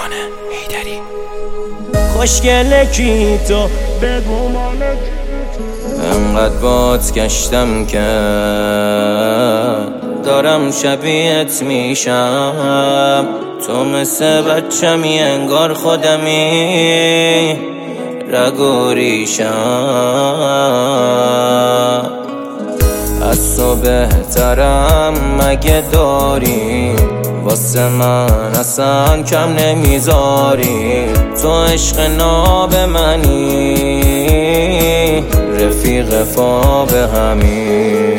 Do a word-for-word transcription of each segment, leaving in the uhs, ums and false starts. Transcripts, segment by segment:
عرفان حیدری. خوشگله کی تو بگو مالک، انقدر بات گشتم که دارم شبیهت میشم. تو مثل بچمی انگار خودمی رگ و ریشم. از تو بهترم مگه داری، واسه من اصلا کم نمیذاری. تو عشق ناب منی، رفیق فاب همی.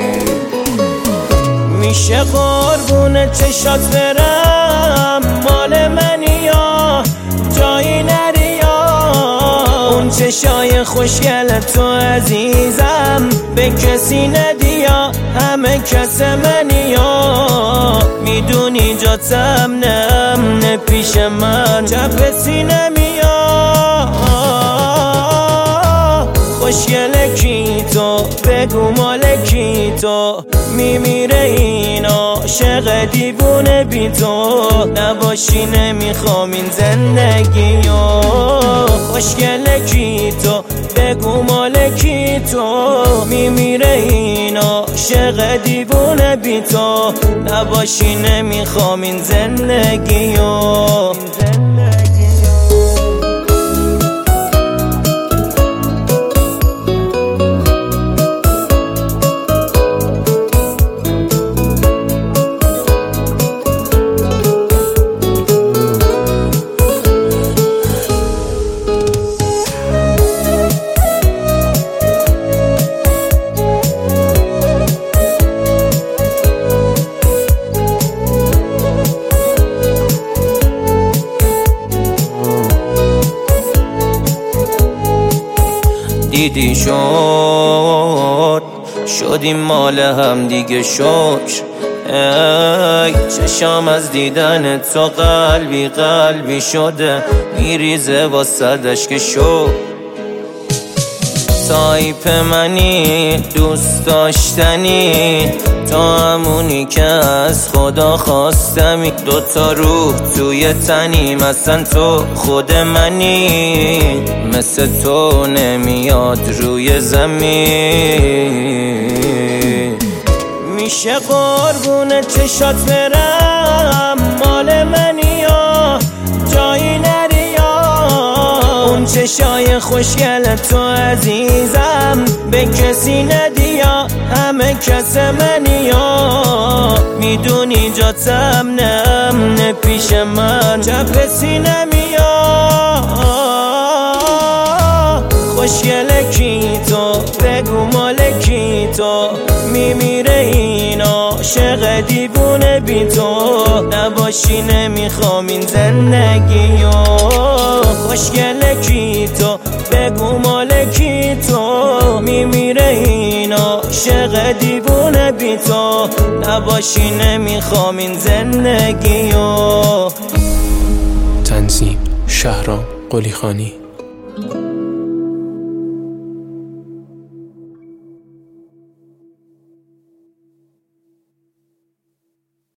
میشه قربون چشات برم، مال منی یا جایی نری یا اون چشای خوشگل تو عزیزم به کسی ندی یا همه کس منی یا میدونی جاتم نم نه پیش من چپ سینه میاد. خوشگله کی تو بگو مال کی تو، میمیره این عاشق دیوونه بی تو نباشی نمیخوام این زندگیو. خوشگله کی تو بگو مال کی تو، میمیره این عاشق دیوونه بی تو نباشی نمیخوام این زندگیو. دیدی شد شدیم مال هم دیگه شکر. ای چشام از دیدن تو قلبی قلبی شده میریزه واسدش که شو. تایپ منی دوست داشتنی، تو همونی که از خدا خواستمی. دوتا روح توی تنیم اصلا تو خود منی، مثل تو نمیاد روی زمین. میشه قربون چشات برم، مال منی یا جایی نری یا اون چشای خوشگل تو عزیزم به کسی ندی یا همه کس منی یا میدونی جاتم نم نه پیش من چپ سینه میاد. خوشگله کی تو بگو مال کی تو، میمیره این عاشق دیوونه بی تو نباشی نمیخوام این زندگیو. خوشگله کی تو بگو مال کی تو، میمیره این عاشق دیوونه بی تو نباشی نمیخوام این زندگیو. تنظیم شهرام قلیخانی.